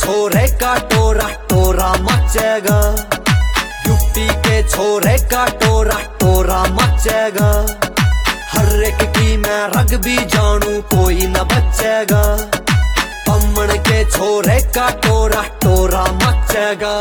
छोरे का टोरा टोरा मचेगा, यूपी के छोरे का टोरा टोरा मचेगा। हर एक की मैं रग भी जानू कोई न बचेगा, पम्मन के छोरे का टोरा टोरा मचेगा।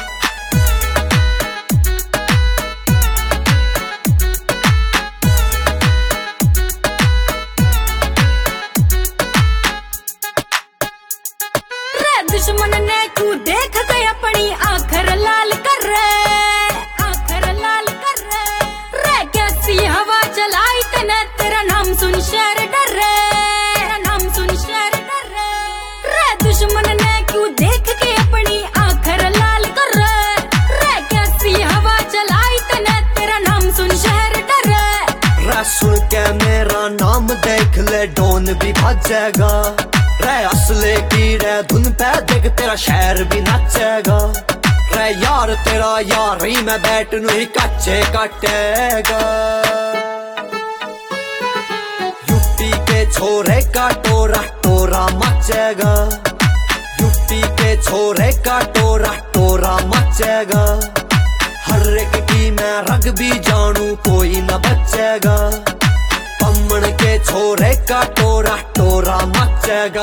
दुश्मन ने क्यों देख के अपनी आखर लाल कर रे, आखर लाल कर रे कैसी हवा चलाई तने, तेरा नाम सुन शहर डर रे, तेरा नाम सुन शहर डर रे दुश्मन ने क्यों देख के अपनी आखर लाल कर रे कैसी हवा चलाई तने, तेरा नाम सुन शहर डर रे सुन के मेरा नाम देख ले डोन भी भजेगा, रे असले की रे धुन पे देख तेरा शहर भी नाचेगा। रे यार तेरा यार ही मैं बैठ नू ही कच्चे काटेगा। यूपी के छोरे का टोरा टोरा मचेगा, यूपी के छोरे का टोरा टोरा मचेगा। हर एक की मैं रग भी जानू कोई न बचेगा, पम्मन के छोरे का टोरा टोरा मचेगा।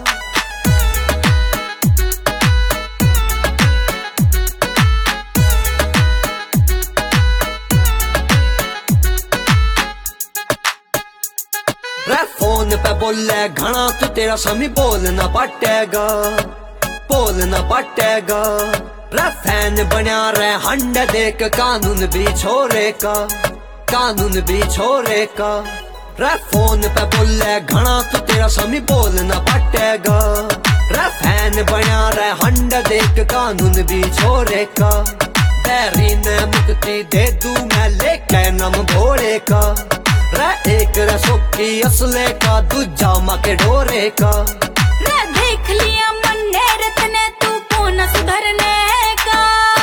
रे फोन पे बोले घना तू तेरा समी बोलना पटेगा, बोलना पटेगा। रे फैन बना रे हंड देख कानून भी छोरे का, कानून भी छोरे का। रे फोन पे बोले घना तू तेरा समी बोलना पटेगा, रे फैन बना रे हंड देख कानून भी छोरे का। बैरी ने मुक्ति दे दू मैं लेके नम भोरे का, रे एक रसोकी असले का दूजा मके डोरे का। रे देख लिया मन ने रतने तू कौन सुधरने का,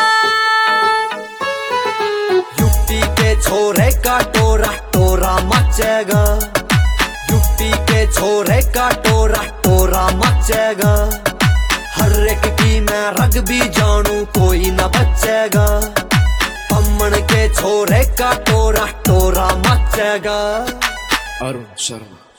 यूपी के छोरे का टोरा टोरा मचेगा, यूपी के छोरे का टोरा टोरा मचेगा। हर एक की मैं रग भी जानू कोई न बचेगा, पम्मन के छोरे का टोरा टोरा मचेगा। अरुण शर्मा।